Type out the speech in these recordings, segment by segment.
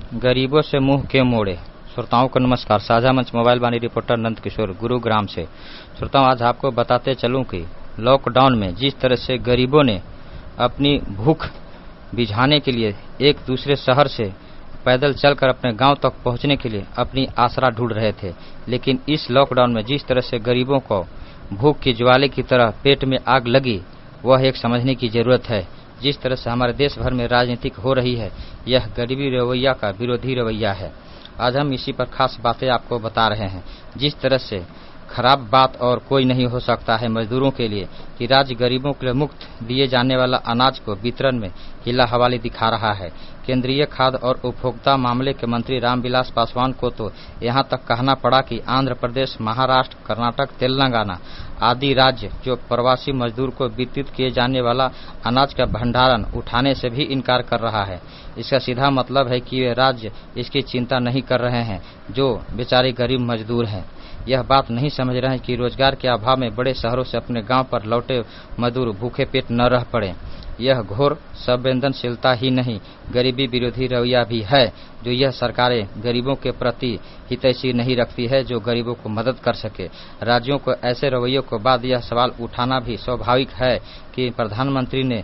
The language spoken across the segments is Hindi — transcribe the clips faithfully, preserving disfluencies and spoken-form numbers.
गरीबों से मुंह क्यों मोड़े। श्रोताओं को नमस्कार। साझा मंच मोबाइल वाणी रिपोर्टर नंद किशोर गुरुग्राम से। श्रोताओं, आज आपको बताते चलूं कि लॉकडाउन में जिस तरह से गरीबों ने अपनी भूख बुझाने के लिए एक दूसरे शहर से पैदल चलकर अपने गांव तक पहुंचने के लिए अपनी आसरा ढूंढ रहे थे, लेकिन इस लॉकडाउन में जिस तरह से गरीबों को भूख की ज्वाले की तरह पेट में आग लगी, वह एक समझने की जरूरत है। जिस तरह से हमारे देश भर में राजनीतिक हो रही है, यह गरीबी रवैया का विरोधी रवैया है। आज हम इसी पर खास बातें आपको बता रहे हैं। जिस तरह से खराब बात और कोई नहीं हो सकता है मजदूरों के लिए कि राज्य गरीबों के लिए मुफ्त दिए जाने वाला अनाज को वितरण में हिला हवाली दिखा रहा है। केंद्रीय खाद्य और उपभोक्ता मामले के मंत्री रामविलास पासवान को तो यहां तक कहना पड़ा कि आंध्र प्रदेश, महाराष्ट्र, कर्नाटक, तेलंगाना आदि राज्य जो प्रवासी मजदूर को वितरित किए जाने वाला अनाज का भंडारण उठाने से भी इनकार कर रहा है। इसका सीधा मतलब है कि वे राज्य इसकी चिंता नहीं कर रहे हैं जो बेचारे गरीब मजदूर हैं। यह बात नहीं समझ रहे हैं कि रोजगार के अभाव में बड़े शहरों से अपने गांव पर लौटे मजदूर भूखे पेट न रह पड़े। यह घोर संवेदनशीलता ही नहीं, गरीबी विरोधी रवैया भी है जो यह सरकारें गरीबों के प्रति हितैषी नहीं रखती है जो गरीबों को मदद कर सके। राज्यों को ऐसे रवैयों के बाद यह सवाल उठाना भी स्वाभाविक है कि प्रधानमंत्री ने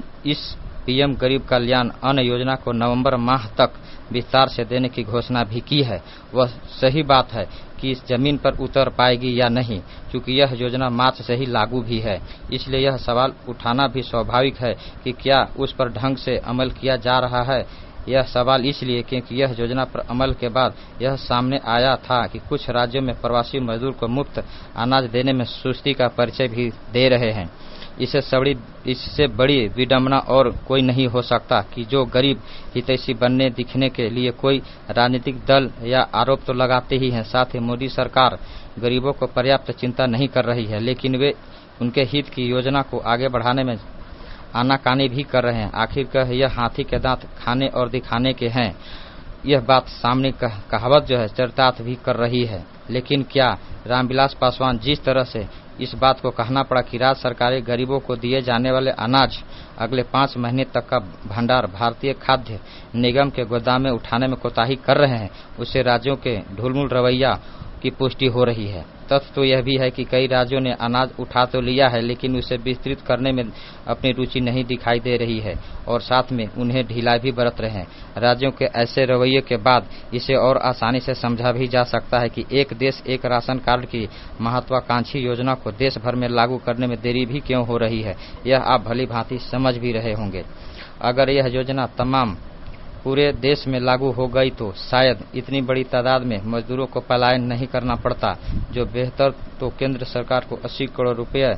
इस पीएम गरीब कल्याण अन्न योजना को नवंबर माह तक विस्तार से देने की घोषणा भी की है। वह सही बात है कि इस जमीन पर उतर पाएगी या नहीं, क्योंकि यह योजना मार्च से ही लागू भी है। इसलिए यह सवाल उठाना भी स्वाभाविक है कि क्या उस पर ढंग से अमल किया जा रहा है। यह सवाल इसलिए क्योंकि यह योजना पर अमल के बाद यह सामने आया था कि कुछ राज्यों में प्रवासी मजदूर को मुफ्त अनाज देने में सुस्ती का परिचय भी दे रहे हैं। इससे बड़ी इससे बड़ी विडंबना और कोई नहीं हो सकता कि जो गरीब हितैषी बनने दिखने के लिए कोई राजनीतिक दल या आरोप तो लगाते ही हैं, साथ ही मोदी सरकार गरीबों को पर्याप्त चिंता नहीं कर रही है, लेकिन वे उनके हित की योजना को आगे बढ़ाने में आनाकानी भी कर रहे हैं। आखिरकार यह हाथी के दांत खाने और दिखाने के हैं। यह बात सामने कह, कहावत जो है चरितार्थ भी कर रही है। लेकिन क्या रामविलास पासवान जिस तरह से इस बात को कहना पड़ा कि राज्य सरकारें गरीबों को दिए जाने वाले अनाज अगले पाँच महीने तक का भंडार भारतीय खाद्य निगम के गोदाम में उठाने में कोताही कर रहे हैं, उससे राज्यों के ढुलमुल रवैया की पुष्टि हो रही है। तथ्य तो यह भी है कि कई राज्यों ने अनाज उठा तो लिया है, लेकिन उसे विस्तृत करने में अपनी रुचि नहीं दिखाई दे रही है और साथ में उन्हें ढिलाई भी बरत रहे हैं। राज्यों के ऐसे रवैये के बाद इसे और आसानी से समझा भी जा सकता है कि एक देश एक राशन कार्ड की महत्वाकांक्षी योजना को देश भर में लागू करने में देरी भी क्यों हो रही है, यह आप भली भांति समझ भी रहे होंगे। अगर यह योजना तमाम पूरे देश में लागू हो गई तो शायद इतनी बड़ी तादाद में मजदूरों को पलायन नहीं करना पड़ता। जो बेहतर तो केंद्र सरकार को अस्सी करोड़ रुपए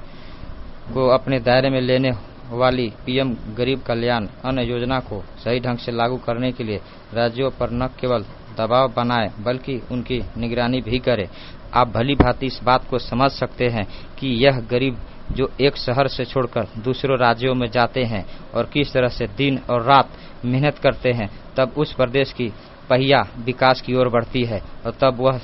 को अपने दायरे में लेने वाली पीएम गरीब कल्याण अन्न योजना को सही ढंग से लागू करने के लिए राज्यों पर न केवल दबाव बनाए बल्कि उनकी निगरानी भी करे। आप भली भांति इस बात को समझ सकते हैं कि यह गरीब जो एक शहर से छोड़कर दूसरों राज्यों में जाते हैं और किस तरह से दिन और रात मेहनत करते हैं, तब उस प्रदेश की पहिया विकास की ओर बढ़ती है और तब वह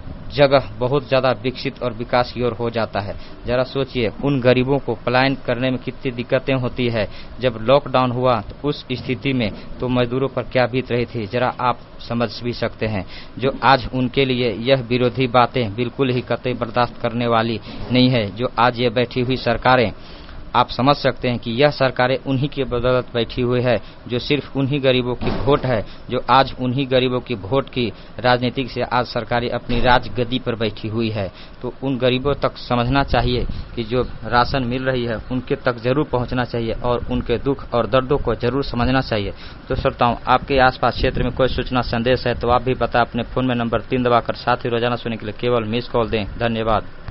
जगह बहुत ज्यादा विकसित और विकास की ओर हो जाता है। जरा सोचिए उन गरीबों को पलायन करने में कितनी दिक्कतें होती है। जब लॉकडाउन हुआ तो उस स्थिति में तो मजदूरों पर क्या बीत रही थी, जरा आप समझ भी सकते हैं। जो आज उनके लिए यह विरोधी बातें बिल्कुल ही कतई बर्दाश्त करने वाली नहीं है। जो आज ये बैठी हुई सरकारें, आप समझ सकते हैं कि यह सरकारें उन्हीं की बदौलत बैठी हुई है, जो सिर्फ उन्हीं गरीबों की वोट है, जो आज उन्हीं गरीबों की वोट की राजनीति से आज सरकारें अपनी राज गद्दी पर बैठी हुई है। तो उन गरीबों तक समझना चाहिए कि जो राशन मिल रही है उनके तक जरूर पहुंचना चाहिए और उनके दुख और दर्दों को जरूर समझना चाहिए। तो श्रोताओं, आपके आसपास क्षेत्र में कोई सूचना संदेश है तो आप भी बता अपने फोन में नंबर तीन दबाकर साथ ही रोजाना सुनने के लिए केवल मिस कॉल दें। धन्यवाद।